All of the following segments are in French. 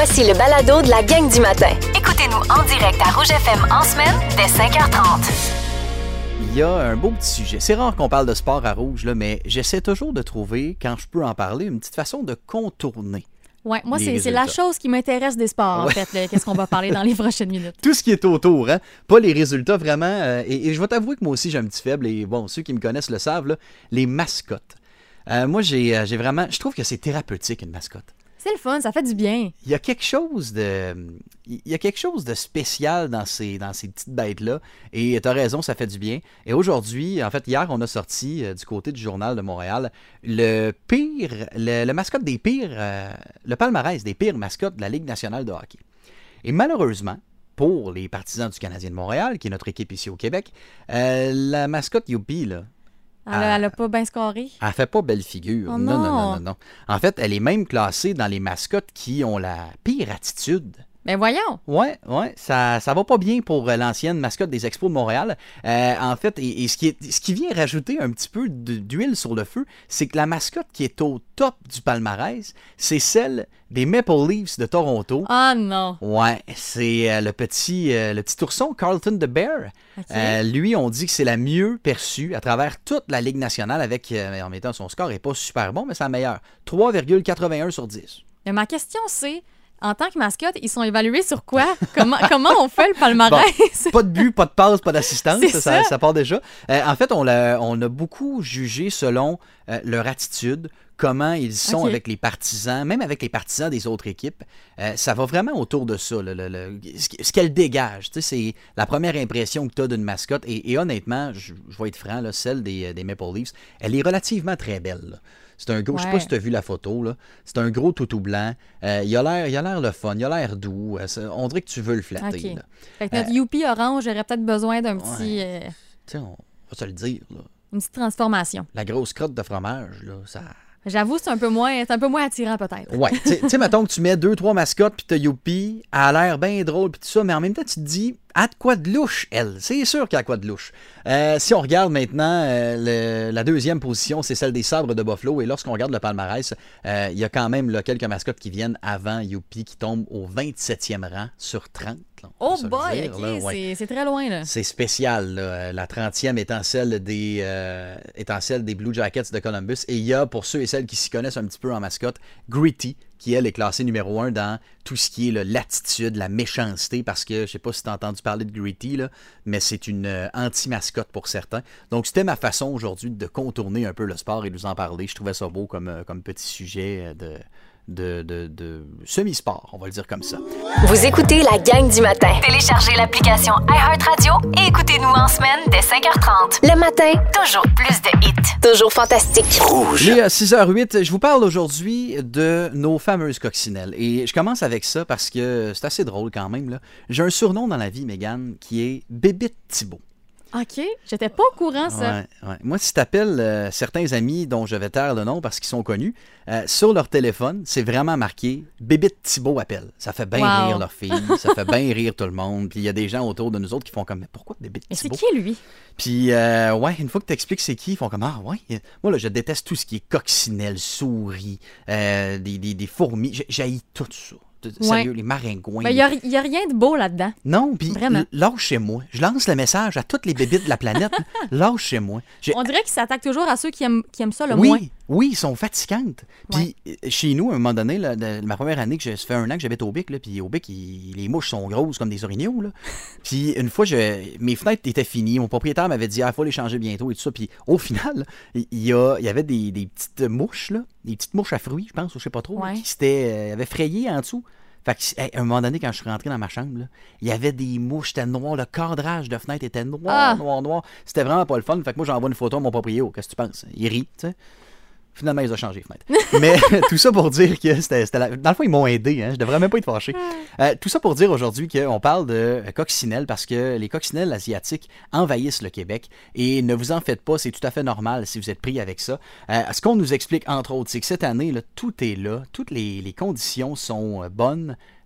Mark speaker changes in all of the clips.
Speaker 1: Voici le balado de la gang du matin.
Speaker 2: Écoutez-nous en direct à Rouge FM en semaine dès 5h30.
Speaker 3: Il y a un beau petit sujet. C'est rare qu'on parle de sport à Rouge, là, mais j'essaie toujours de trouver, quand je peux en parler, une petite façon de contourner.
Speaker 4: Oui, moi,
Speaker 3: Les
Speaker 4: c'est la
Speaker 3: résultats.
Speaker 4: chose qui m'intéresse des sports, en fait. Qu'est-ce qu'on va parler dans les prochaines minutes?
Speaker 3: Tout ce qui est autour, hein? Pas les résultats vraiment. Et je vais t'avouer que moi aussi, j'ai un petit faible. Et bon, ceux qui me connaissent le savent, là, les mascottes. Moi, j'ai vraiment... Je trouve que c'est thérapeutique, une mascotte.
Speaker 4: C'est le fun, ça fait du bien.
Speaker 3: Il y a quelque chose de spécial dans ces petites bêtes-là. Et tu as raison, ça fait du bien. Et aujourd'hui, en fait, hier, on a sorti du côté du Journal de Montréal le mascotte des pires, le palmarès des pires mascottes de la Ligue nationale de hockey. Et malheureusement, pour les partisans du Canadien de Montréal, qui est notre équipe ici au Québec, la mascotte Youpi, là,
Speaker 4: Elle a pas bien scoré.
Speaker 3: elle fait pas belle figure.
Speaker 4: Oh
Speaker 3: non. En fait, elle est même classée dans les mascottes qui ont la pire attitude.
Speaker 4: Ben voyons.
Speaker 3: Ouais, ça va pas bien pour l'ancienne mascotte des Expos de Montréal. En fait, et ce qui vient rajouter un petit peu d'huile sur le feu, c'est que la mascotte qui est au top du palmarès, c'est celle des Maple Leafs de Toronto.
Speaker 4: Ah non.
Speaker 3: Ouais, c'est le petit ourson, Carlton the Bear.
Speaker 4: Okay.
Speaker 3: Lui, on dit que c'est la mieux perçue à travers toute la Ligue nationale avec, en mettant son score, n'est pas super bon, mais c'est la meilleure. 3,81 sur 10.
Speaker 4: Mais ma question, c'est, en tant que mascotte, ils sont évalués sur quoi? Comment on fait le palmarès?
Speaker 3: Bon, pas de but, pas de passe, pas d'assistance,
Speaker 4: C'est
Speaker 3: ça part déjà. En fait, on a beaucoup jugé selon leur attitude, comment ils sont avec les partisans, même avec les partisans des autres équipes. Ça va vraiment autour de ça, ce qu'elle dégage. Tu sais, c'est la première impression que tu as d'une mascotte. Et honnêtement, je vais être franc, là, celle des Maple Leafs, elle est relativement très belle, là. C'est un gros, je sais pas si tu as vu la photo, là. C'est un gros toutou blanc. Il a l'air le fun, il a l'air doux. On dirait que tu veux le flatter.
Speaker 4: Okay.
Speaker 3: Là.
Speaker 4: Fait que notre Youpi orange aurait peut-être besoin d'un petit...
Speaker 3: Tu sais, on va se le dire, là.
Speaker 4: Une petite transformation.
Speaker 3: La grosse crotte de fromage, là, ça...
Speaker 4: J'avoue, c'est un peu moins attirant peut-être.
Speaker 3: Ouais, tu sais, mettons que tu mets 2-3 mascottes, puis t'as Youpi, elle a l'air bien drôle, puis tout ça, mais en même temps, tu te dis, elle a de quoi de louche, elle. C'est sûr qu'elle a quoi de louche. Si on regarde maintenant, la deuxième position, c'est celle des Sabres de Buffalo, et lorsqu'on regarde le palmarès, il y a quand même là, quelques mascottes qui viennent avant Youpi, qui tombent au 27e rang sur 30. Là,
Speaker 4: oh boy, OK, là, ouais. C'est très loin, là.
Speaker 3: C'est spécial, là. La 30e étant celle des Blue Jackets de Columbus. Et il y a, pour ceux et celles qui s'y connaissent un petit peu en mascotte, Gritty, qui, elle, est classée numéro 1 dans tout ce qui est là, l'attitude, la méchanceté, parce que, je sais pas si tu as entendu parler de Gritty, là, mais c'est une anti-mascotte pour certains. Donc, c'était ma façon aujourd'hui de contourner un peu le sport et de vous en parler. Je trouvais ça beau comme petit sujet de semi-sport, on va le dire comme ça.
Speaker 1: Vous écoutez la gang du matin.
Speaker 2: Téléchargez l'application iHeartRadio et écoutez-nous en semaine dès 5h30.
Speaker 1: Le matin,
Speaker 2: Toujours plus de hits.
Speaker 1: toujours fantastique.
Speaker 3: Il est 6h08. Je vous parle aujourd'hui de nos fameuses coccinelles. Et je commence avec ça parce que c'est assez drôle quand même, là. J'ai un surnom dans la vie, Mégane, qui est Bébite Thibault.
Speaker 4: OK, j'étais pas au courant, ça.
Speaker 3: Ouais. Moi, si t'appelles certains amis dont je vais taire le nom parce qu'ils sont connus, sur leur téléphone, c'est vraiment marqué « Bébite Thibault appelle ». Ça fait bien rire leur fille, ça fait bien rire tout le monde. Puis il y a des gens autour de nous autres qui font comme « Mais pourquoi Bébite Thibault? »
Speaker 4: Mais c'est qui, lui?
Speaker 3: Puis, une fois que tu expliques c'est qui, ils font comme « Ah, ouais. » Moi, là, je déteste tout ce qui est coccinelle, souris, des fourmis. J'haïs tout ça. Sérieux, les maringouins.
Speaker 4: Il n'y a rien de beau là-dedans.
Speaker 3: Non, puis
Speaker 4: vraiment.
Speaker 3: Lâchez-moi. Je lance le message à toutes les bébites de la planète. Lâchez-moi.
Speaker 4: On dirait qu'ils s'attaquent toujours à ceux qui aiment ça le moins.
Speaker 3: Oui, ils sont fatigantes. Puis chez nous, à un moment donné, là, ma première année, ça fait 1 an que j'habite au Bic, là, puis au Bic, les mouches sont grosses comme des orignaux. Là. Puis une fois, mes fenêtres étaient finies. Mon propriétaire m'avait dit « il faut les changer bientôt » et tout ça. Puis au final, il y avait des petites mouches, là, des petites mouches à fruits, je pense, ou je sais pas trop, là, qui avaient frayé en dessous. Fait que, à un moment donné, quand je suis rentré dans ma chambre, là, il y avait des mouches, c'était noir, le cadrage de fenêtre était noir. C'était vraiment pas le fun. Fait que moi, j'envoie une photo à mon propriétaire. Qu'est-ce que tu penses? Il rit, tu sais. Finalement, ils ont changé les fenêtres. Mais tout ça pour dire que dans le fond, ils m'ont aidé. Hein, je devrais même pas être fâché. Tout ça pour dire aujourd'hui qu'on parle de coccinelles parce que les coccinelles asiatiques envahissent le Québec. Et ne vous en faites pas, c'est tout à fait normal si vous êtes pris avec ça. Ce qu'on nous explique, entre autres, c'est que cette année, là, tout est là. Toutes les conditions sont bonnes.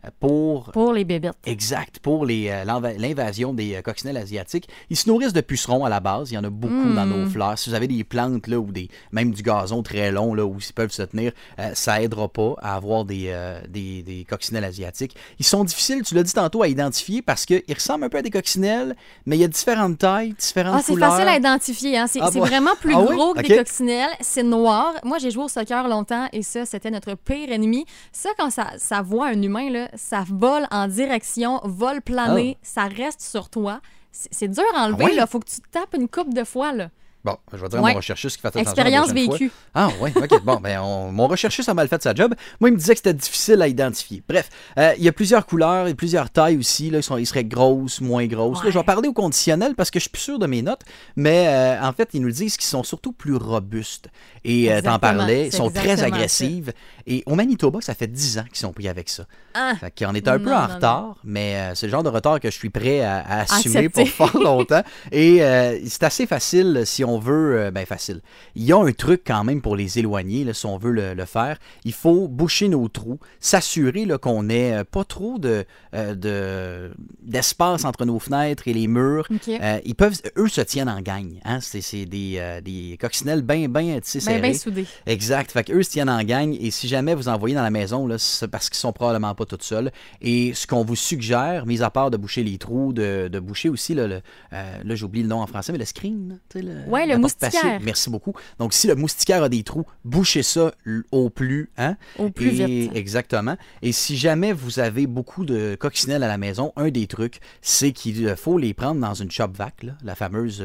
Speaker 4: Pour les bébites.
Speaker 3: Exact, pour l'invasion des coccinelles asiatiques. Ils se nourrissent de pucerons à la base. Il y en a beaucoup dans nos fleurs. Si vous avez des plantes là, ou même du gazon très long là, où ils peuvent se tenir, ça aidera pas à avoir des coccinelles asiatiques. Ils sont difficiles, tu l'as dit tantôt, à identifier parce qu'ils ressemblent un peu à des coccinelles, mais il y a différentes tailles, différentes couleurs.
Speaker 4: C'est facile à identifier. Hein? C'est vraiment plus gros que des coccinelles. C'est noir. Moi, j'ai joué au soccer longtemps et ça, c'était notre pire ennemi. Ça, quand ça voit un humain, là, ça vole en direction, vole planer, ça reste sur toi. C'est dur à enlever. Il faut que tu te tapes une couple de fois. Là.
Speaker 3: Bon, je vais dire à mon recherchiste qui fait attention
Speaker 4: Expérience vécue.
Speaker 3: Ah oui, OK. Bon, mon recherchiste a mal fait sa job. Moi, il me disait que c'était difficile à identifier. Bref, il y a plusieurs couleurs et plusieurs tailles aussi. Là, ils seraient grosses, moins grosses. Là, je vais parler au conditionnel parce que je suis plus sûr de mes notes. Mais en fait, ils nous disent qu'ils sont surtout plus robustes. Et t'en parlais, ils sont très agressifs. Et au Manitoba, ça fait 10 ans qu'ils sont pris avec ça. Fait qu'on est un peu en retard, mais c'est le genre de retard que je suis prêt à assumer pour fort longtemps. Et c'est assez facile si on veut, facile. Il y a un truc quand même pour les éloigner, là, si on veut le faire. Il faut boucher nos trous, s'assurer là, qu'on n'ait pas trop d'espace entre nos fenêtres et les murs.
Speaker 4: Okay.
Speaker 3: Eux se tiennent en gang. Hein? C'est des coccinelles bien serrées.
Speaker 4: Bien soudées.
Speaker 3: Exact. Fait qu'eux se tiennent en gang et si jamais vous envoyez dans la maison, là, c'est parce qu'ils sont probablement pas tout seuls. Et ce qu'on vous suggère, mis à part de boucher les trous, de boucher aussi, là j'oublie le nom en français, mais le screen.
Speaker 4: Oui, le moustiquaire.
Speaker 3: Merci beaucoup. Donc, si le moustiquaire a des trous, bouchez ça au plus. Hein?
Speaker 4: Au plus vite.
Speaker 3: Exactement. Et si jamais vous avez beaucoup de coccinelles à la maison, un des trucs, c'est qu'il faut les prendre dans une shop vac, là, la fameuse...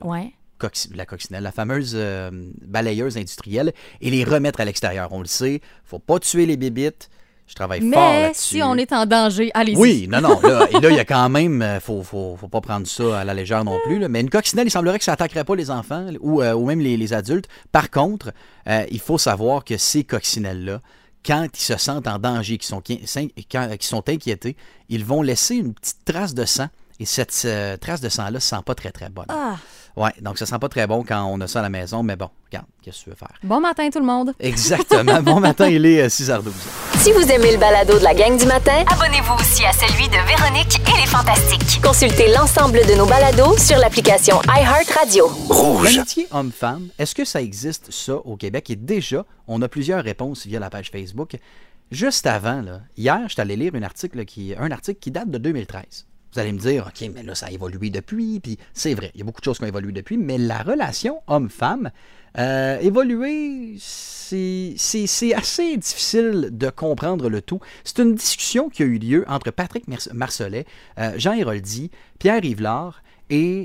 Speaker 3: la coccinelle, la fameuse balayeuse industrielle, et les remettre à l'extérieur. On le sait, faut pas tuer les bébites. Je travaille fort là-dessus.
Speaker 4: Mais si on est en danger, allez-y.
Speaker 3: Oui, non. Là, il y a quand même... Faut pas prendre ça à la légère non plus. Là. Mais une coccinelle, il semblerait que ça n'attaquerait pas les enfants ou même les adultes. Par contre, il faut savoir que ces coccinelles-là, quand ils se sentent en danger, qu'ils sont inquiétés, ils vont laisser une petite trace de sang. Et cette trace de sang-là ne sent pas très, très bonne. Ouais, donc ça sent pas très bon quand on a ça à la maison, mais bon, regarde, qu'est-ce que tu veux faire?
Speaker 4: Bon matin tout le monde!
Speaker 3: Exactement, bon matin, il est 6h12.
Speaker 1: Si vous aimez le balado de la gang du matin,
Speaker 2: abonnez-vous aussi à celui de Véronique et les Fantastiques.
Speaker 1: Consultez l'ensemble de nos balados sur l'application iHeartRadio.
Speaker 3: Rouge. L'amitié homme-femme, est-ce que ça existe, ça, au Québec? Et déjà, on a plusieurs réponses via la page Facebook. Juste avant, là, hier, je suis allé lire un article qui date de 2013. Vous allez me dire, OK, mais là, ça a évolué depuis, puis c'est vrai, il y a beaucoup de choses qui ont évolué depuis, mais la relation homme-femme, évoluer, c'est assez difficile de comprendre le tout. C'est une discussion qui a eu lieu entre Patrick Marcelet, Jean Héroldi, Pierre Yvelard et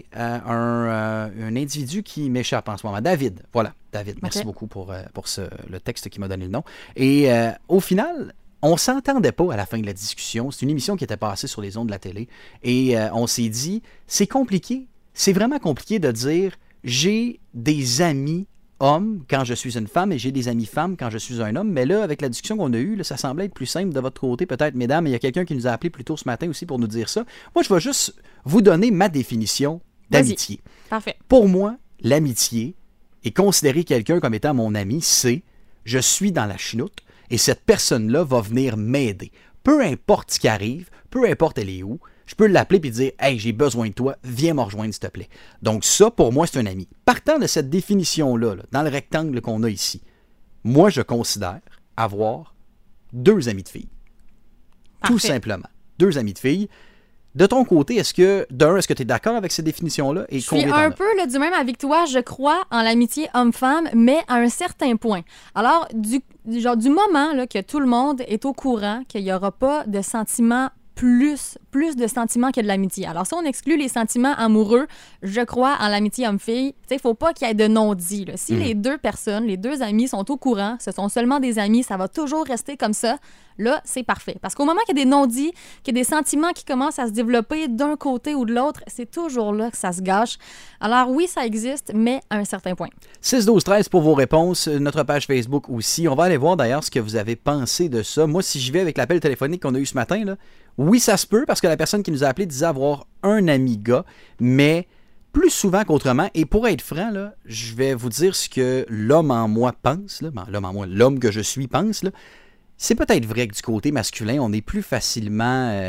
Speaker 3: un individu qui m'échappe en ce moment, David. Voilà, David, merci beaucoup pour le texte qui m'a donné le nom. Et au final... On s'entendait pas à la fin de la discussion. C'est une émission qui était passée sur les ondes de la télé. Et on s'est dit, c'est compliqué. C'est vraiment compliqué de dire, j'ai des amis hommes quand je suis une femme et j'ai des amis femmes quand je suis un homme. Mais là, avec la discussion qu'on a eue, là, ça semblait être plus simple de votre côté, peut-être, mesdames. Il y a quelqu'un qui nous a appelé plus tôt ce matin aussi pour nous dire ça. Moi, je vais juste vous donner ma définition d'amitié.
Speaker 4: Parfait.
Speaker 3: Pour moi, l'amitié et considérer quelqu'un comme étant mon ami, c'est je suis dans la chenoute. Et cette personne-là va venir m'aider. Peu importe ce qui arrive, peu importe elle est où, je peux l'appeler et dire « Hey, j'ai besoin de toi, viens me rejoindre s'il te plaît. » Donc ça, pour moi, c'est un ami. Partant de cette définition-là, dans le rectangle qu'on a ici, moi, je considère avoir 2 amis de filles.
Speaker 4: Parfait.
Speaker 3: Tout simplement. 2 amis de filles. De ton côté, est-ce que tu es d'accord avec cette définition-là? Et
Speaker 4: je suis un peu du même avec toi. Je crois en l'amitié homme-femme, mais à un certain point. Alors, du moment là, que tout le monde est au courant qu'il n'y aura pas de sentiments plus de sentiments que de l'amitié. Alors, si on exclut les sentiments amoureux, je crois en l'amitié homme-fille. Tu sais, il ne faut pas qu'il y ait de non-dit. Là. Si les 2 personnes, les 2 amis sont au courant, ce sont seulement des amis, ça va toujours rester comme ça. Là, c'est parfait. Parce qu'au moment qu'il y a des non-dits, qu'il y a des sentiments qui commencent à se développer d'un côté ou de l'autre, c'est toujours là que ça se gâche. Alors oui, ça existe, mais à un certain point.
Speaker 3: 6-12-13 pour vos réponses. Notre page Facebook aussi. On va aller voir d'ailleurs ce que vous avez pensé de ça. Moi, si j'y vais avec l'appel téléphonique qu'on a eu ce matin, là, oui, ça se peut, parce que la personne qui nous a appelé disait avoir un ami gars, mais plus souvent qu'autrement. Et pour être franc, là, je vais vous dire ce que l'homme en moi pense, là, l'homme que je suis pense, là. c'est peut-être vrai que du côté masculin, on est plus facilement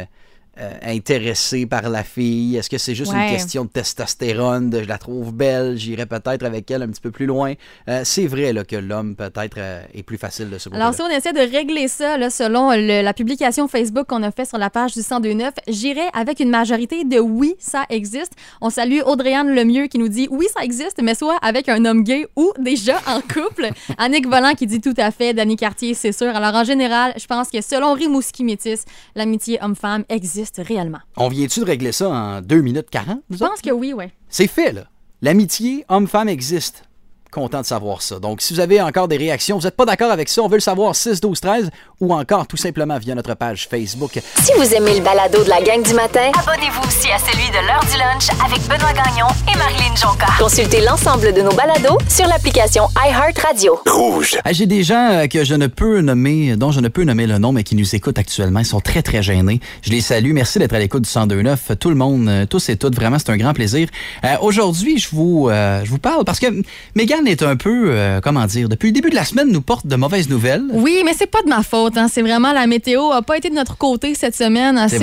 Speaker 3: intéressé par la fille. Est-ce que c'est juste une question de testostérone, de je la trouve belle, j'irai peut-être avec elle un petit peu plus loin? C'est vrai là, que l'homme peut-être est plus facile de se
Speaker 4: Alors, si on essaie de régler ça, là, selon la publication Facebook qu'on a fait sur la page du 102.9, j'irais avec une majorité de oui, ça existe. On salue Audrey-Anne Lemieux qui nous dit oui, ça existe, mais soit avec un homme gay ou déjà en couple. Annick Volant qui dit tout à fait. Dany Cartier, c'est sûr. Alors, en général, je pense que selon Rimouski Métis, l'amitié homme-femme existe réellement.
Speaker 3: On vient-tu de régler ça en 2 minutes 40?
Speaker 4: Je pense que oui, oui.
Speaker 3: C'est fait, là. L'amitié homme-femme existe. Content de savoir ça. Donc, si vous avez encore des réactions, vous n'êtes pas d'accord avec ça, on veut le savoir 6, 12, 13 ou encore tout simplement via notre page Facebook.
Speaker 1: Si vous aimez le balado de la gang du matin,
Speaker 2: Abonnez-vous aussi à celui de l'heure du lunch avec Benoît Gagnon et Marilyn Jonca.
Speaker 1: consultez l'ensemble de nos balados sur l'application iHeartRadio.
Speaker 5: Rouge.
Speaker 3: J'ai des gens que je ne peux nommer, dont je ne peux nommer le nom, mais qui nous écoutent actuellement. Ils sont très, très gênés. Je les salue. Merci d'être à l'écoute du 102.9. Tout le monde, tous et toutes, vraiment, c'est un grand plaisir. Aujourd'hui, je vous parle parce que Mégane est un peu, comment dire, depuis le début de la semaine, nous porte de mauvaises nouvelles.
Speaker 4: Oui, mais c'est pas de ma faute. Hein. C'est vraiment la météo n'a pas été de notre côté cette semaine. Assez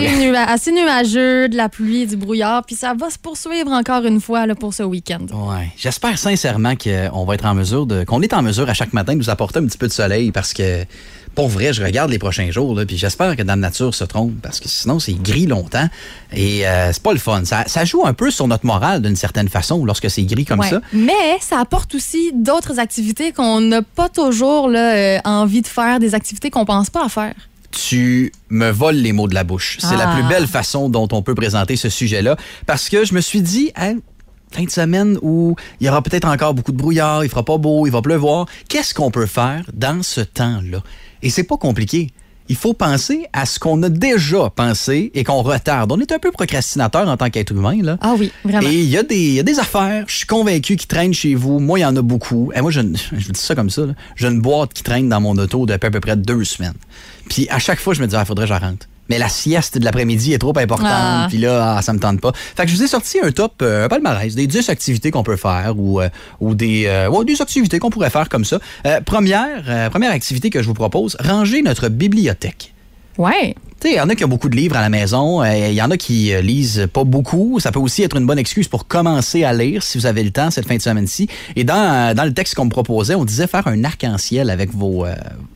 Speaker 4: nuageux, de la pluie, du brouillard. Puis ça va se poursuivre encore une fois là, pour ce week-end.
Speaker 3: Ouais. J'espère sincèrement qu'on va être en mesure qu'on est en mesure à chaque matin de nous apporter un petit peu de soleil parce que, pour vrai, je regarde les prochains jours là, puis j'espère que Dame Nature se trompe parce que sinon, c'est gris longtemps et c'est pas le fun. Ça joue un peu sur notre morale d'une certaine façon lorsque c'est gris comme ça.
Speaker 4: Mais ça apporte aussi d'autres activités qu'on n'a pas toujours là, envie de faire, des activités qu'on pense pas à faire.
Speaker 3: Tu me voles les mots de la bouche. C'est la plus belle façon dont on peut présenter ce sujet-là parce que je me suis dit... fin de semaine où il y aura peut-être encore beaucoup de brouillard, il fera pas beau, il va pleuvoir. Qu'est-ce qu'on peut faire dans ce temps-là? Et c'est pas compliqué. Il faut penser à ce qu'on a déjà pensé et qu'on retarde. On est un peu procrastinateur en tant qu'être humain, là.
Speaker 4: Ah oui, vraiment.
Speaker 3: Et il y a des affaires, je suis convaincu, qui traînent chez vous. Moi, il y en a beaucoup. Et moi, je vous dis ça comme ça, là. J'ai une boîte qui traîne dans mon auto depuis à peu près 2 semaines. Puis à chaque fois, je me dis, faudrait que je rentre. Mais la sieste de l'après-midi est trop importante, puis là, ça me tente pas. Fait que je vous ai sorti un top, un palmarès, des 10 activités qu'on peut faire ou des activités qu'on pourrait faire comme ça. Première activité que je vous propose, ranger notre bibliothèque.
Speaker 4: Ouais.
Speaker 3: Tu sais, il y en a qui ont beaucoup de livres à la maison, il y en a qui lisent pas beaucoup. Ça peut aussi être une bonne excuse pour commencer à lire si vous avez le temps cette fin de semaine-ci. Et dans le texte qu'on me proposait, on disait faire un arc-en-ciel avec vos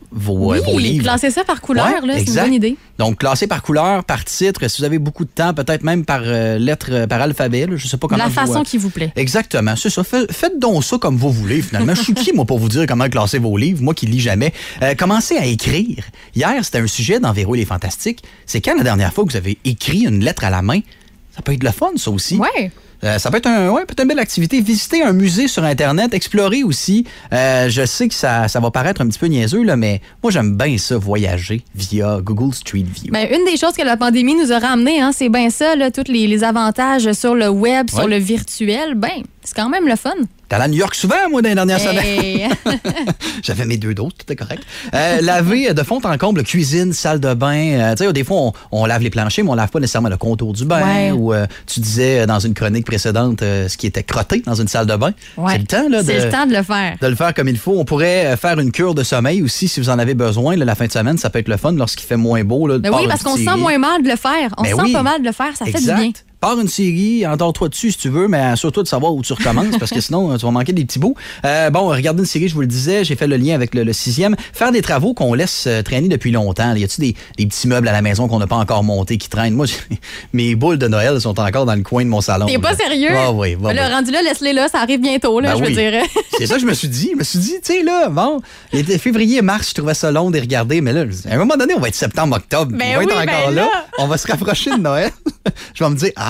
Speaker 3: livres.
Speaker 4: Classer ça par couleur, là, c'est une bonne idée.
Speaker 3: Donc, classer par couleur, par titre, si vous avez beaucoup de temps, peut-être même par lettre, par alphabet, là, je sais pas comment.
Speaker 4: La façon qui vous plaît.
Speaker 3: Exactement, c'est ça. Faites donc ça comme vous voulez, finalement. Je suis qui, moi, pour vous dire comment classer vos livres, moi qui lis jamais. Commencez à écrire. Hier, c'était un sujet dans Véro et les Fantastiques. C'est quand la dernière fois que vous avez écrit une lettre à la main? Ça peut être le fun, ça aussi.
Speaker 4: Ouais.
Speaker 3: Ça peut être peut-être une belle activité. Visiter un musée sur Internet, explorer aussi. Je sais que ça va paraître un petit peu niaiseux, là, mais moi, j'aime bien ça, voyager via Google Street View.
Speaker 4: Ben, une des choses que la pandémie nous a ramené, hein, c'est bien ça, là, tous les avantages sur le web, sur le virtuel. Ben, c'est quand même le fun.
Speaker 3: T'es allé à New York souvent, moi, dans les dernières semaines. J'avais mes 2 doses, tout est correct. Laver de fond en comble cuisine, salle de bain. Tu sais, des fois, on lave les planchers, mais on lave pas nécessairement le contour du bain.
Speaker 4: Ouais.
Speaker 3: Ou tu disais dans une chronique précédente ce qui était crotté dans une salle de bain.
Speaker 4: Ouais.
Speaker 3: C'est le temps, là.
Speaker 4: C'est le temps de le faire.
Speaker 3: De le faire comme il faut. On pourrait faire une cure de sommeil aussi si vous en avez besoin. Là, la fin de semaine, ça peut être le fun lorsqu'il fait moins beau. Là,
Speaker 4: Ben oui, parce qu'on se sent moins mal de le faire. On se sent pas mal de le faire. Ça fait du bien.
Speaker 3: Pars une série, endors-toi dessus si tu veux, mais assure-toi de savoir où tu recommences parce que sinon, tu vas manquer des petits bouts. Regarder une série, je vous le disais, j'ai fait le lien avec le 6e. Faire des travaux qu'on laisse traîner depuis longtemps. Y a-tu des petits meubles à la maison qu'on n'a pas encore montés qui traînent? Moi, mes boules de Noël sont encore dans le coin de mon salon.
Speaker 4: T'es pas sérieux?
Speaker 3: Ah oui.
Speaker 4: Le rendu là, laisse-les là, ça arrive bientôt, là, je veux dire.
Speaker 3: C'est ça que je me suis dit. Tu sais, là, bon, il était février, mars, je trouvais ça long de regarder, mais là, à un moment donné, on va être septembre, octobre.
Speaker 4: Ben
Speaker 3: on va être encore là.
Speaker 4: là.
Speaker 3: On va se rapprocher de Noël. Je vais me dire,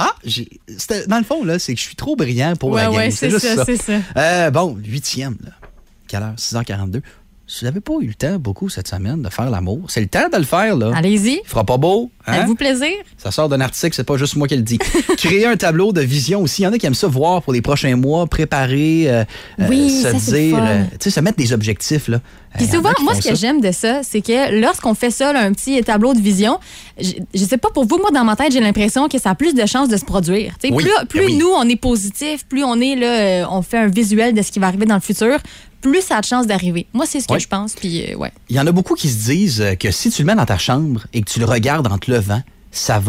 Speaker 3: dans le fond, là, c'est que je suis trop brillant pour la game.
Speaker 4: Ouais, c'est juste ça.
Speaker 3: C'est ça. 8e, là. Quelle heure? 6h42. Si vous n'avez pas eu le temps beaucoup cette semaine de faire l'amour, c'est le temps de le faire, là.
Speaker 4: Allez-y.
Speaker 3: Il fera pas beau. Hein?
Speaker 4: Faites-vous plaisir.
Speaker 3: Ça sort d'un article, c'est pas juste moi qui le dis. Créer un tableau de vision aussi. Il y en a qui aiment ça voir pour les prochains mois, préparer, se mettre des objectifs, là.
Speaker 4: Puis souvent, moi, ce que j'aime de ça, c'est que lorsqu'on fait ça, là, un petit tableau de vision, je sais pas pour vous, moi, dans ma tête, j'ai l'impression que ça a plus de chances de se produire. Plus nous, on est positif, plus on est là, on fait un visuel de ce qui va arriver dans le futur, plus ça a de chances d'arriver. Moi, c'est ce que je pense, puis ouais.
Speaker 3: Il y en a beaucoup qui se disent que si tu le mets dans ta chambre et que tu le regardes en te levant, ça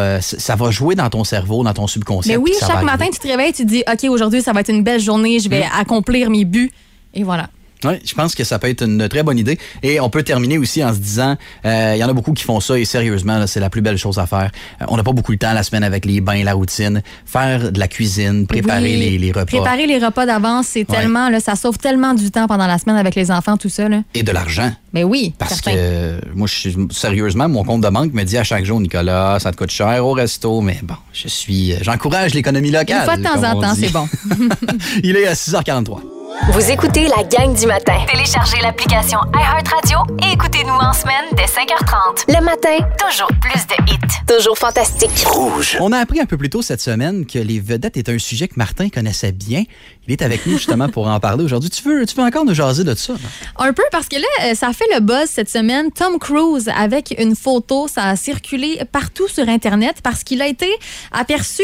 Speaker 3: va jouer dans ton cerveau, dans ton subconscient.
Speaker 4: Mais oui, chaque matin, tu te réveilles, tu te dis, OK, aujourd'hui, ça va être une belle journée, je vais accomplir mes buts, et voilà.
Speaker 3: Oui, je pense que ça peut être une très bonne idée. Et on peut terminer aussi en se disant, il y en a beaucoup qui font ça et sérieusement, là, c'est la plus belle chose à faire. On n'a pas beaucoup de temps la semaine avec les bains, la routine. Faire de la cuisine, préparer les repas.
Speaker 4: Préparer les repas d'avance, c'est tellement, là, ça sauve tellement du temps pendant la semaine avec les enfants, tout ça. Là.
Speaker 3: Et de l'argent.
Speaker 4: Mais oui,
Speaker 3: parce que moi, sérieusement, mon compte de banque me dit à chaque jour, Nicolas, ça te coûte cher au resto, mais bon, j'encourage l'économie locale.
Speaker 4: Une fois de temps en temps, c'est bon.
Speaker 3: Il est à 6h43.
Speaker 1: Vous écoutez la gang du matin.
Speaker 2: Téléchargez l'application iHeartRadio et écoutez-nous en semaine dès 5h30.
Speaker 1: Le matin,
Speaker 2: Toujours plus de hits.
Speaker 1: toujours fantastique.
Speaker 5: Rouge.
Speaker 3: On a appris un peu plus tôt cette semaine que les vedettes étaient un sujet que Martin connaissait bien. Il est avec nous justement pour en parler aujourd'hui. Tu veux encore nous jaser de ça?
Speaker 4: Un peu, parce que là, ça a fait le buzz cette semaine. Tom Cruise avec une photo, ça a circulé partout sur Internet parce qu'il a été aperçu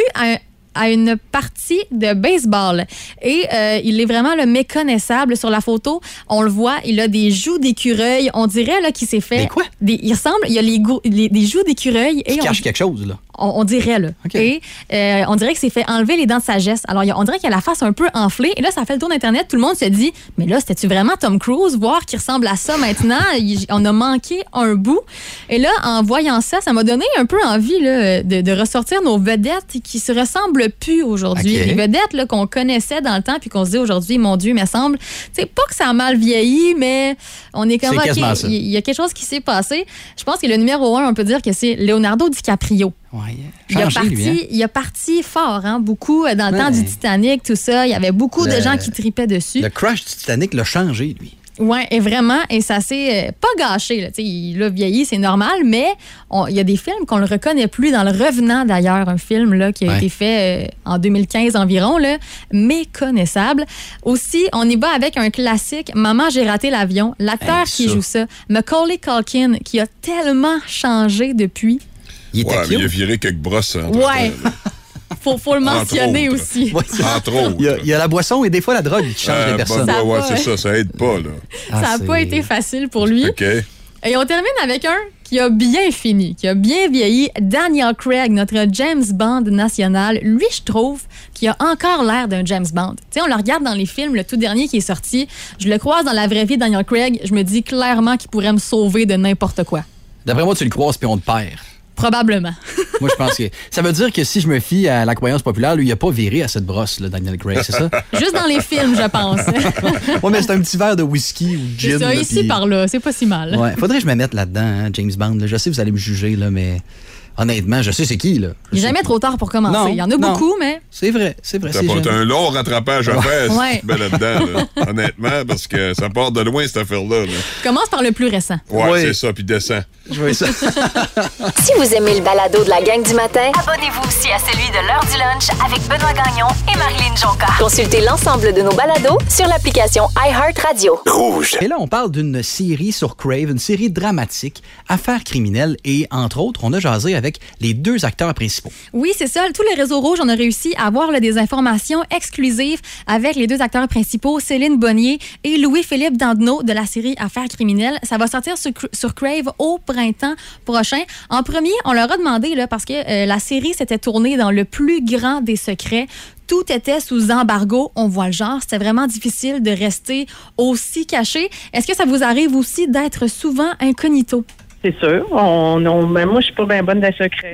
Speaker 4: à une partie de baseball. Et il est vraiment le méconnaissable sur la photo. On le voit, il a des joues d'écureuil. On dirait là qu'il s'est fait...
Speaker 3: Des quoi?
Speaker 4: Il ressemble, il a des joues d'écureuil.
Speaker 3: Il cache quelque chose, là.
Speaker 4: On dirait, là.
Speaker 3: Okay.
Speaker 4: Et on dirait qu'il s'est fait enlever les dents de sagesse. Alors, on dirait qu'il a la face un peu enflée. Et là, ça fait le tour d'Internet. Tout le monde se dit, mais là, c'était-tu vraiment Tom Cruise? Voir qu'il ressemble à ça maintenant. On a manqué un bout. Et là, en voyant ça, ça m'a donné un peu envie là, de ressortir nos vedettes qui se ressemblent plus aujourd'hui.
Speaker 3: Okay.
Speaker 4: Les vedettes là, qu'on connaissait dans le temps puis qu'on se dit aujourd'hui, mon Dieu, il me semble. C'est pas que ça a mal vieilli, mais on est comme, OK, il y a quelque chose qui s'est passé. Je pense que le numéro 1, on peut dire que c'est Leonardo DiCaprio.
Speaker 3: Ouais,
Speaker 4: il a parti fort, hein, beaucoup dans le temps du Titanic, tout ça. Il y avait beaucoup de gens qui tripaient dessus.
Speaker 3: Le crash du Titanic l'a changé, lui.
Speaker 4: Oui, et vraiment, et ça s'est pas gâché. Là. Il a vieilli, c'est normal, mais il y a des films qu'on le reconnaît plus. Dans Le Revenant, d'ailleurs, un film là, qui a été fait en 2015 environ, là, méconnaissable. Aussi, on y va avec un classique, Maman, j'ai raté l'avion. L'acteur qui joue ça, Macaulay Culkin, qui a tellement changé depuis.
Speaker 5: Mais il a viré quelques brosses.
Speaker 4: Ouais. Faut le mentionner aussi.
Speaker 3: Ouais,
Speaker 5: entre autres.
Speaker 3: Il y a la boisson et des fois la drogue qui change les personnes.
Speaker 5: C'est ça, ça aide pas. Là.
Speaker 4: Ça n'a pas été facile pour lui.
Speaker 5: OK.
Speaker 4: Et on termine avec un qui a bien fini, qui a bien vieilli, Daniel Craig, notre James Bond national. Lui, je trouve qu'il a encore l'air d'un James Bond. Tu sais, on le regarde dans les films, le tout dernier qui est sorti. Je le croise dans la vraie vie, Daniel Craig. Je me dis clairement qu'il pourrait me sauver de n'importe quoi.
Speaker 3: D'après moi, tu le croises puis on te perd.
Speaker 4: Probablement.
Speaker 3: Moi, je pense que ça veut dire que si je me fie à la croyance populaire, lui, il n'a pas viré à cette brosse, là, Daniel Craig, c'est ça?
Speaker 4: Juste dans les films, je pense.
Speaker 3: Oui, mais c'est un petit verre de whisky ou de gin.
Speaker 4: C'est ça,
Speaker 3: là,
Speaker 4: ici, par là. C'est pas si mal.
Speaker 3: Ouais, faudrait que je me mette là-dedans, hein, James Bond. Là. Je sais que vous allez me juger, là, mais honnêtement, je sais c'est qui, là.
Speaker 4: Il n'est jamais trop tard pour commencer.
Speaker 3: Non,
Speaker 4: il y en a beaucoup, mais...
Speaker 3: C'est vrai.
Speaker 5: T'as un long rattrapage à faire
Speaker 4: Ouais.
Speaker 5: si tu te mets là-dedans, là. Honnêtement, parce que ça part de loin, cette affaire-là. Là.
Speaker 4: Commence par le plus récent.
Speaker 5: Ouais, c'est ça, puis descend.
Speaker 3: Je vois ça.
Speaker 1: Si vous aimez le balado de la gang du matin,
Speaker 2: Abonnez-vous aussi à celui de l'heure du lunch avec Benoît Gagnon et Marilyn Jonca.
Speaker 1: consultez l'ensemble de nos balados sur l'application iHeartRadio.
Speaker 5: Rouge.
Speaker 3: Et là, on parle d'une série sur Crave, une série dramatique, Affaires criminelles, et entre autres, on a jasé avec les deux acteurs principaux.
Speaker 4: Oui, c'est ça. Tous les réseaux rouges, on a réussi à avoir là, des informations exclusives avec les deux acteurs principaux, Céline Bonnier et Louis-Philippe Dandenault de la série Affaires criminelles. Ça va sortir sur Crave au printemps prochain. En premier, on leur a demandé, là, parce que la série s'était tournée dans le plus grand des secrets. Tout était sous embargo. On voit le genre. C'était vraiment difficile de rester aussi caché. Est-ce que ça vous arrive aussi d'être souvent incognito?
Speaker 6: C'est sûr. Mais moi, je suis pas bien bonne des secrets.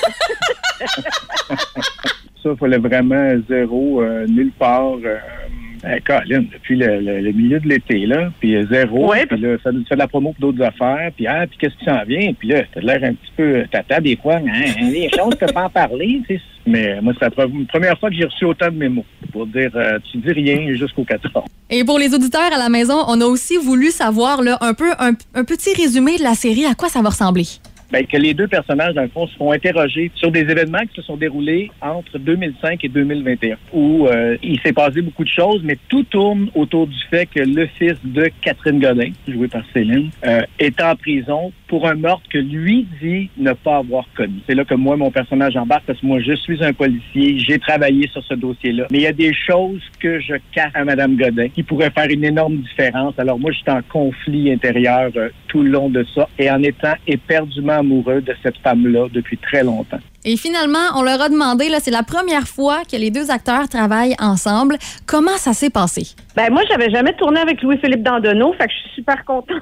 Speaker 7: Ça, il fallait vraiment zéro, nulle part. Colin, depuis le milieu de l'été, là, puis zéro.
Speaker 6: Ouais,
Speaker 7: puis là, ça nous fait de la promo pour d'autres affaires. Puis puis qu'est-ce qui s'en vient? Puis là, t'as l'air un petit peu tata des fois. Les choses, tu peux pas en parler. T'sais. Mais moi, c'est la première fois que j'ai reçu autant de mémos pour dire tu dis rien jusqu'au 14.
Speaker 4: Et pour les auditeurs à la maison, on a aussi voulu savoir là, un petit résumé de la série, à quoi ça va ressembler.
Speaker 7: que les deux personnages, dans le fond, se font interroger sur des événements qui se sont déroulés entre 2005 et 2021, où il s'est passé beaucoup de choses, mais tout tourne autour du fait que le fils de Catherine Godin, joué par Céline, est en prison pour un meurtre que lui dit ne pas avoir commis. C'est là que moi, mon personnage embarque, parce que moi, je suis un policier, j'ai travaillé sur ce dossier-là, mais il y a des choses que je cache à Mme Godin qui pourraient faire une énorme différence. Alors moi, j'étais en conflit intérieur tout le long de ça, et en étant éperdument amoureux de cette femme-là depuis très longtemps.
Speaker 4: Et finalement, on leur a demandé, là, c'est la première fois que les deux acteurs travaillent ensemble. Comment ça s'est passé?
Speaker 6: Moi, j'avais jamais tourné avec Louis-Philippe Dandonneau, fait que je suis super contente.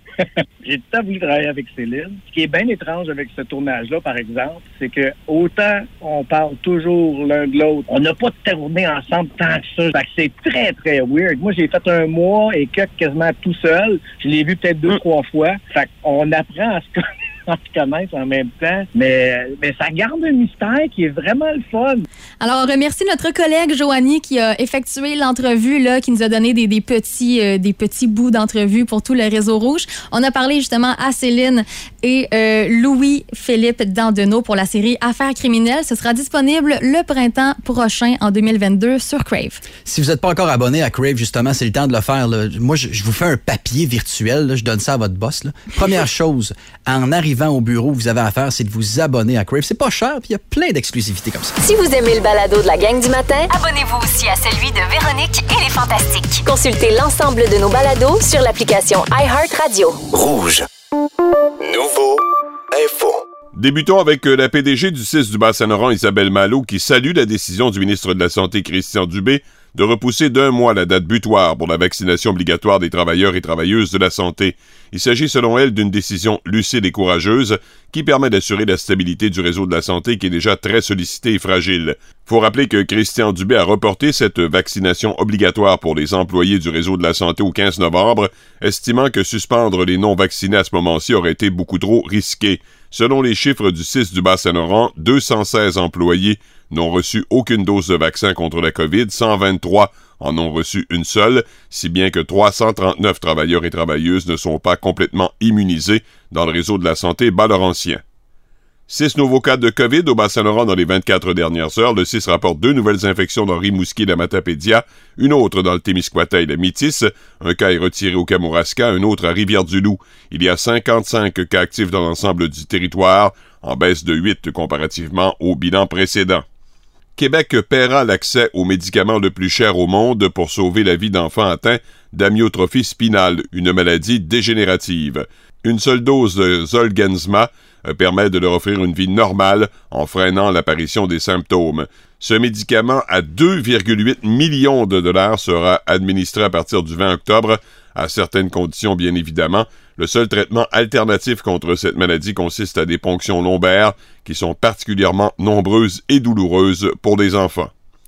Speaker 7: J'ai tout le temps voulu travailler avec Céline. Ce qui est bien étrange avec ce tournage-là, par exemple, c'est que autant on parle toujours l'un de l'autre, on n'a pas tourné ensemble tant que ça. Fait que c'est très, très weird. Moi, j'ai fait 1 mois et quasiment tout seul. Je l'ai vu peut-être 2-3 fois. Fait qu'on apprend à se connaître en même temps, mais ça garde un mystère qui est vraiment le fun.
Speaker 4: Alors, on remercie notre collègue Joanie qui a effectué l'entrevue, là, qui nous a donné des petits bouts d'entrevue pour tout le réseau rouge. On a parlé justement à Céline et Louis-Philippe Dandonneau pour la série Affaires criminelles. Ce sera disponible le printemps prochain, en 2022, sur Crave.
Speaker 3: Si vous n'êtes pas encore abonné à Crave, justement, c'est le temps de le faire. Là. Moi, je vous fais un papier virtuel. Là, je donne ça à votre boss. Là. Première chose, en arrivant au bureau, vous avez à faire, c'est de vous abonner à Crave. C'est pas cher, puis il y a plein d'exclusivités comme ça.
Speaker 1: Si vous aimez le balado de la gang du matin,
Speaker 2: Abonnez-vous aussi à celui de Véronique et les Fantastiques.
Speaker 1: consultez l'ensemble de nos balados sur l'application iHeartRadio.
Speaker 8: Rouge. Nouveau info.
Speaker 5: Débutons avec la PDG du CIS du Bas-Saint-Laurent, Isabelle Malo, qui salue la décision du ministre de la Santé, Christian Dubé, de repousser d'1 mois la date butoir pour la vaccination obligatoire des travailleurs et travailleuses de la santé. Il s'agit selon elle d'une décision lucide et courageuse qui permet d'assurer la stabilité du réseau de la santé qui est déjà très sollicité et fragile. Faut rappeler que Christian Dubé a reporté cette vaccination obligatoire pour les employés du réseau de la santé au 15 novembre, estimant que suspendre les non-vaccinés à ce moment-ci aurait été beaucoup trop risqué. Selon les chiffres du CIS du Bas-Saint-Laurent, 216 employés n'ont reçu aucune dose de vaccin contre la COVID, 123 en ont reçu une seule, si bien que 339 travailleurs et travailleuses ne sont pas complètement immunisés dans le réseau de la santé bas-laurentien. 6 nouveaux cas de COVID au Bas-Saint-Laurent dans les 24 dernières heures. Le 6 rapporte 2 nouvelles infections dans Rimouski et la Matapédia, une autre dans le Témiscouata et la Métis. Un cas est retiré au Kamouraska, un autre à Rivière-du-Loup. Il y a 55 cas actifs dans l'ensemble du territoire, en baisse de 8 comparativement au bilan précédent. Québec paiera l'accès aux médicaments le plus cher au monde pour sauver la vie d'enfants atteints d'amyotrophie spinale, une maladie dégénérative. Une seule dose de Zolgensma permet de leur offrir une vie normale en freinant l'apparition des symptômes. Ce médicament à 2,8 millions de dollars sera administré à partir du 20 octobre, à certaines conditions bien évidemment. Le seul traitement alternatif contre cette maladie consiste à des ponctions lombaires qui sont particulièrement nombreuses et douloureuses pour les enfants.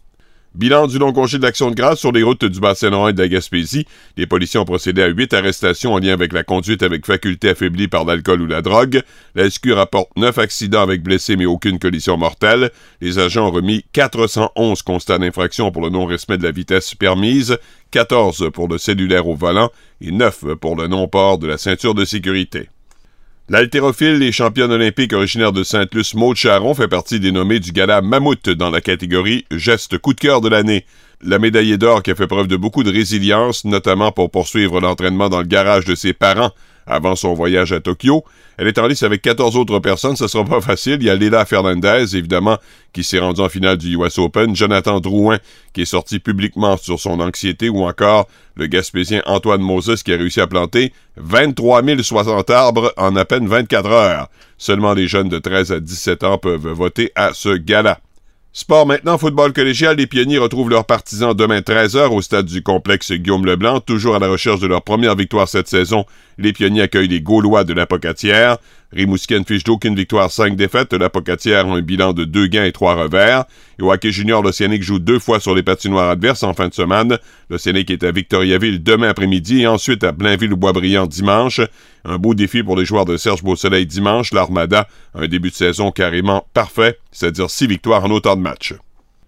Speaker 5: Bilan du long congé de l'Action de grâce sur les routes du Bas-Saint-Laurent et de la Gaspésie. Les policiers ont procédé à 8 arrestations en lien avec la conduite avec faculté affaiblie par l'alcool ou la drogue. La SQ rapporte 9 accidents avec blessés mais aucune collision mortelle. Les agents ont remis 411 constats d'infraction pour le non-respect de la vitesse permise, 14 pour le cellulaire au volant et 9 pour le non-port de la ceinture de sécurité. L'haltérophile et championne olympique originaire de Sainte-Luce, Maude Charron, fait partie des nommés du gala Mammouth dans la catégorie Geste coup de cœur de l'année. La médaillée d'or qui a fait preuve de beaucoup de résilience, notamment pour poursuivre l'entraînement dans le garage de ses parents avant son voyage à Tokyo. Elle est en lice avec 14 autres personnes, ce sera pas facile. Il y a Léla Fernandez, évidemment, qui s'est rendue en finale du US Open, Jonathan Drouin, qui est sorti publiquement sur son anxiété, ou encore le Gaspésien Antoine Moses, qui a réussi à planter 23 060 arbres en à peine 24 heures. Seulement les jeunes de 13 à 17 ans peuvent voter à ce gala. Sport maintenant, football collégial, les Pionniers retrouvent leurs partisans demain 13h au stade du complexe Guillaume-Leblanc. Toujours à la recherche de leur première victoire cette saison, les Pionniers accueillent les Gaulois de l'Apocatière. Rimouski fiche d'aucune victoire, 5 défaites. L'Apocatière a un bilan de 2 gains et 3 revers. Et au hockey junior, l'Océanique joue 2 fois sur les patinoires adverses en fin de semaine. L'Océanique est à Victoriaville demain après-midi et ensuite à Blainville-Boisbriand dimanche. Un beau défi pour les joueurs de Serge Beausoleil dimanche. L'Armada a un début de saison carrément parfait, c'est-à-dire 6 victoires en autant de matchs.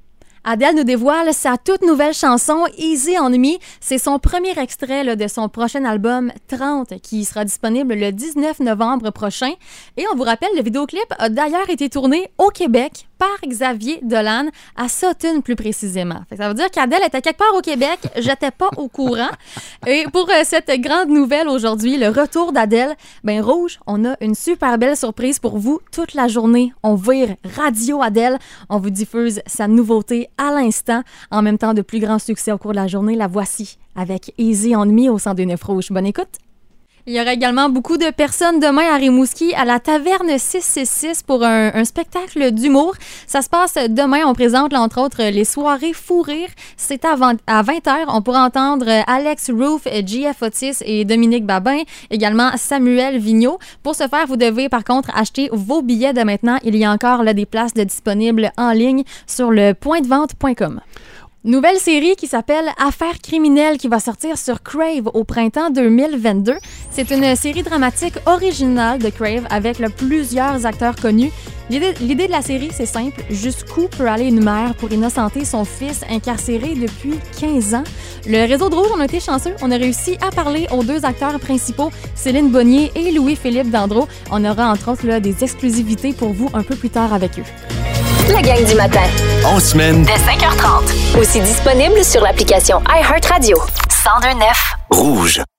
Speaker 4: Adele nous dévoile sa toute nouvelle chanson Easy on Me. C'est son premier extrait là, de son prochain album 30 qui sera disponible le 19 novembre prochain. Et on vous rappelle, le vidéoclip a d'ailleurs été tourné au Québec par Xavier Dolan, à Sutton plus précisément. Fait que ça veut dire qu'Adele était quelque part au Québec, j'étais pas au courant. Et pour cette grande nouvelle aujourd'hui, le retour d'Adele, ben Rouge, on a une super belle surprise pour vous toute la journée. On vire Radio Adele, on vous diffuse sa nouveauté à l'instant, en même temps de plus grands succès au cours de la journée. La voici avec Easy on Me au 102.9 Rouge. Bonne écoute! Il y aura également beaucoup de personnes demain à Rimouski à la Taverne 666 pour un spectacle d'humour. Ça se passe demain. On présente, là, entre autres, les soirées Fou Rire. C'est à 20h. On pourra entendre Alex Roof, JF Otis et Dominique Babin. Également Samuel Vigneault. Pour ce faire, vous devez par contre acheter vos billets dès maintenant. Il y a encore là, des places disponibles en ligne sur le pointdevente.com. Nouvelle série qui s'appelle Affaires criminelles qui va sortir sur Crave au printemps 2022. C'est une série dramatique originale de Crave avec plusieurs acteurs connus. L'idée de la série, c'est simple. Jusqu'où peut aller une mère pour innocenter son fils incarcéré depuis 15 ans? Le réseau de Rouge, on a été chanceux. On a réussi à parler aux deux acteurs principaux, Céline Bonnier et Louis-Philippe Dandreau. On aura entre autres là, des exclusivités pour vous un peu plus tard avec eux.
Speaker 1: La gang du matin.
Speaker 8: En semaine,
Speaker 2: Dès 5h30.
Speaker 1: Aussi disponible sur l'application iHeartRadio.
Speaker 2: 102.9.
Speaker 8: rouge.